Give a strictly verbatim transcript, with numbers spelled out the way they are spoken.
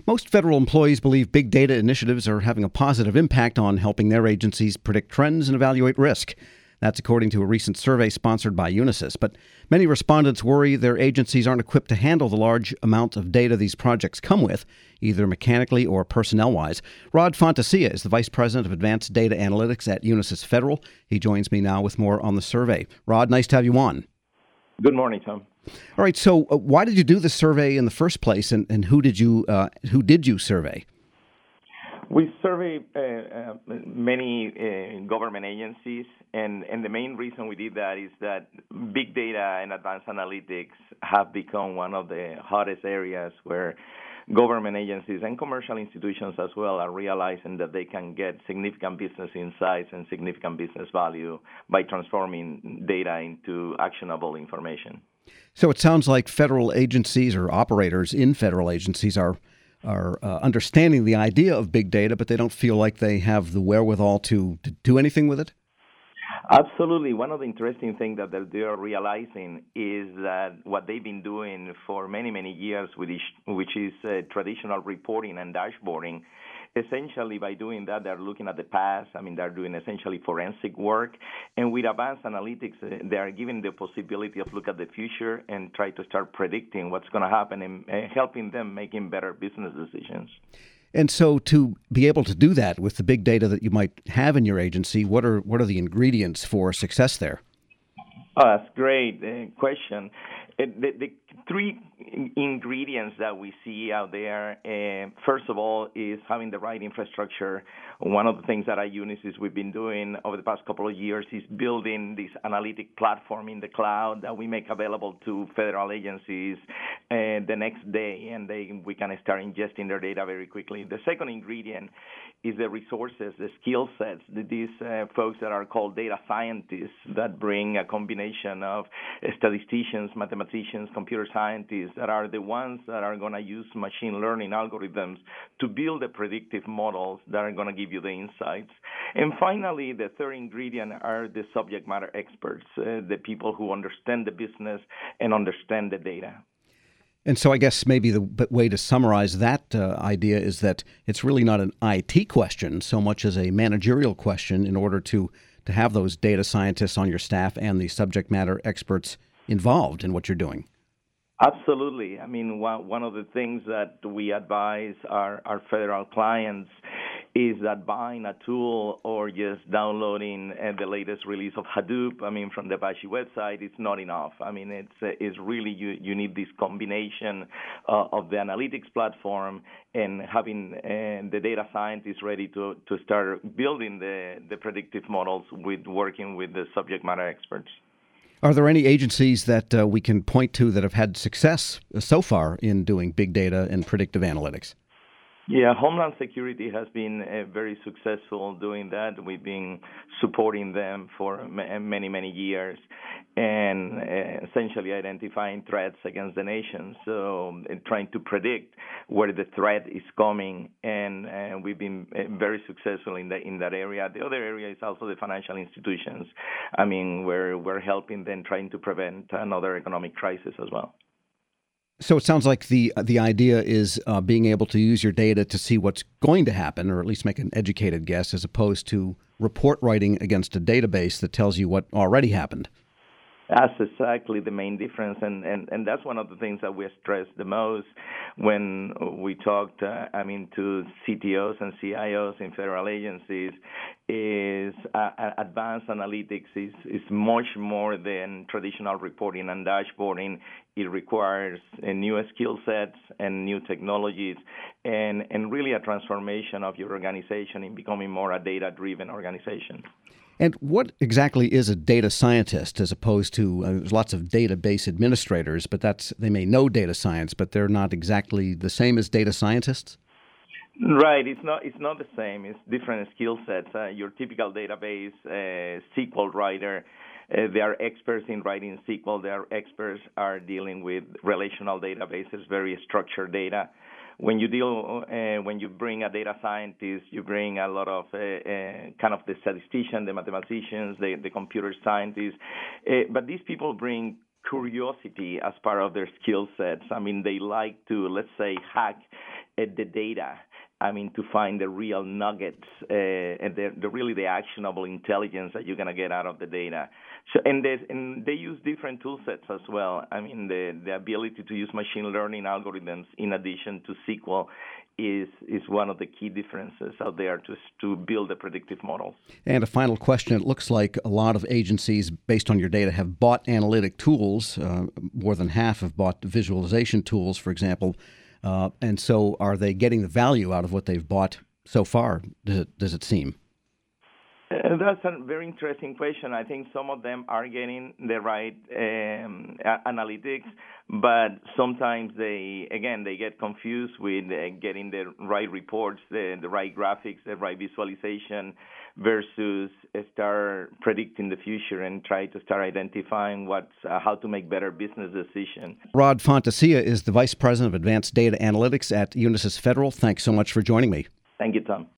Most federal employees believe big data initiatives are having a positive impact on helping their agencies predict trends and evaluate risk. That's according to a recent survey sponsored by Unisys. But many respondents worry their agencies aren't equipped to handle the large amount of data these projects come with, either mechanically or personnel-wise. Rod Fantasia is the Vice President of Advanced Data Analytics at Unisys Federal. He joins me now with more on the survey. Rod, nice to have you on. Good morning, Tom. All right, so uh, why did you do the survey in the first place, and, and who did you uh, who did you survey? We surveyed uh, uh, many uh, government agencies, and, and the main reason we did that is that big data and advanced analytics have become one of the hottest areas where government agencies and commercial institutions as well are realizing that they can get significant business insights and significant business value by transforming data into actionable information. So it sounds like federal agencies or operators in federal agencies are are uh, understanding the idea of big data, but they don't feel like they have the wherewithal to, to do anything with it? Absolutely. One of the interesting things that they are realizing is that what they've been doing for many, many years, with each, which is uh, traditional reporting and dashboarding, essentially by doing that, they're looking at the past. I mean, they're doing essentially forensic work. And with advanced analytics, uh, they are given the possibility of look at the future and try to start predicting what's going to happen and uh, helping them making better business decisions. And so to be able to do that with the big data that you might have in your agency, what are what are the ingredients for success there? Oh, that's a great uh, question. Uh, the, the three ingredients that we see out there, uh, first of all, is having the right infrastructure. One of the things that at Unisys we've been doing over the past couple of years is building this analytic platform in the cloud that we make available to federal agencies uh, the next day, and they, we can start ingesting their data very quickly. The second ingredient is the resources, the skill sets. These uh, folks that are called data scientists that bring a combination of statisticians, mathematicians, computer scientists that are the ones that are going to use machine learning algorithms to build the predictive models that are going to give you the insights. And finally, the third ingredient are the subject matter experts, uh, the people who understand the business and understand the data. And so I guess maybe the way to summarize that uh, idea is that it's really not an I T question so much as a managerial question in order to, to have those data scientists on your staff and the subject matter experts involved in what you're doing. Absolutely. I mean, one, one of the things that we advise our, our federal clients is that buying a tool or just downloading uh, the latest release of Hadoop, I mean, from the Apache website, is not enough. I mean, it's uh, it's really, you, you need this combination uh, of the analytics platform and having uh, the data scientists ready to, to start building the, the predictive models with working with the subject matter experts. Are there any agencies that uh, we can point to that have had success so far in doing big data and predictive analytics? Yeah, Homeland Security has been uh, very successful doing that. We've been supporting them for m- many, many years and uh, essentially identifying threats against the nation. So uh, trying to predict where the threat is coming, and uh, we've been uh, very successful in, the, in that area. The other area is also the financial institutions. I mean, we're, we're helping them trying to prevent another economic crisis as well. So it sounds like the the idea is uh, being able to use your data to see what's going to happen, or at least make an educated guess, as opposed to report writing against a database that tells you what already happened. That's exactly the main difference, and, and, and that's one of the things that we stress the most when we talked, uh, I mean, to C T Os and C I Os in federal agencies, is uh, advanced analytics is, is much more than traditional reporting and dashboarding. It requires uh, new skill sets and new technologies, and, and really a transformation of your organization in becoming more a data-driven organization. And what exactly is a data scientist as opposed to, uh, there's lots of database administrators, but that's, they may know data science, but they're not exactly the same as data scientists? Right. It's not It's not the same. It's different skill sets. Uh, your typical database uh, S Q L writer, uh, they are experts in writing S Q L. They are experts are dealing with relational databases, very structured data. When you deal, uh, when you bring a data scientist, you bring a lot of uh, uh, kind of the statistician, the mathematicians, the, the computer scientists. Uh, but these people bring curiosity as part of their skill sets. I mean, they like to, let's say, hack at the data. I mean, to find the real nuggets uh, and the, the really the actionable intelligence that you're going to get out of the data. So, and, and they use different tool sets as well. I mean, the, the ability to use machine learning algorithms in addition to S Q L is is one of the key differences out there to to build the predictive models. And a final question. It looks like a lot of agencies, based on your data, have bought analytic tools. Uh, more than half have bought visualization tools, for example. Uh, and so are they getting the value out of what they've bought so far, does it, does it seem? Uh, that's a very interesting question. I think some of them are getting the right um, a- analytics, but sometimes they, again, they get confused with uh, getting the right reports, the, the right graphics, the right visualization, versus start predicting the future and try to start identifying what's, uh, how to make better business decisions. Rod Fontecilla is the Vice President of Advanced Data Analytics at Unisys Federal. Thanks so much for joining me. Thank you, Tom.